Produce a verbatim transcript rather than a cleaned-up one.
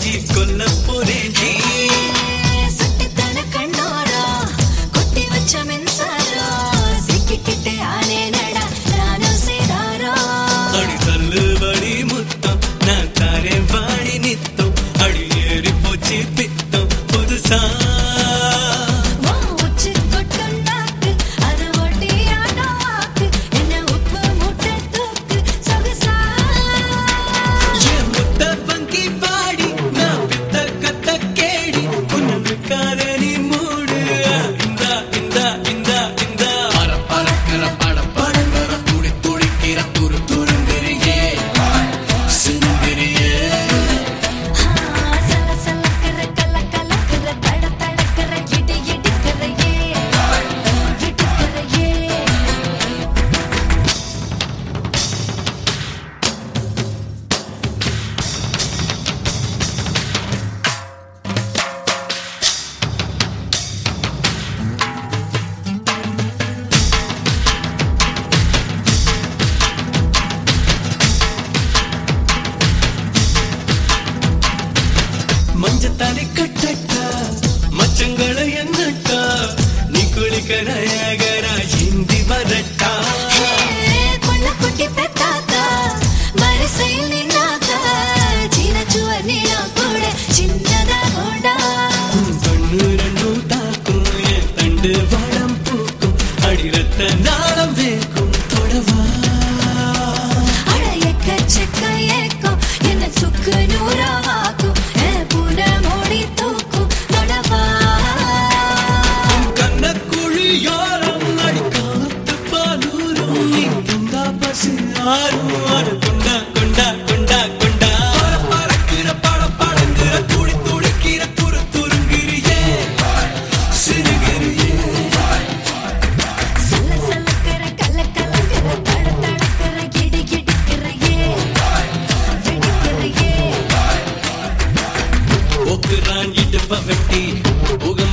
வச்சு கொல்ல போறேன்டி. சுட்டித்தன கண்ணோரா கொட்டி வச்ச மின்சாரா சிக்கிக்கிட்டே ஆனே நடா நானும் சேதாரா. அடி தள்ளுபடி முத்தம் நான் தாரேன் வாடி நித்தம் அடி ஏறி போச்சு பித்தம் புதுசா. மஞ்சத்தானே கட்டட்டா மச்சங்களை என்னட்டா நீ குளிக்கரையகரா ஹிந்தி வரட்டா. பொண்ணு குட்டி பெத்தாத்தா வரிசையில் நின்னாத்தா சீன சுவர் நீளா கூட சின்னதா கோண்டா. கண்ணு ரெண்டும் தாக்கும் என் தண்டு வளம் பூக்கும் அடி ரத்த நாளம் வேக்கும் தொடவா. அழையக்க செக்க ஏக்கும் என்ன சுக்கு நூறாவாக்கும் வெட்டி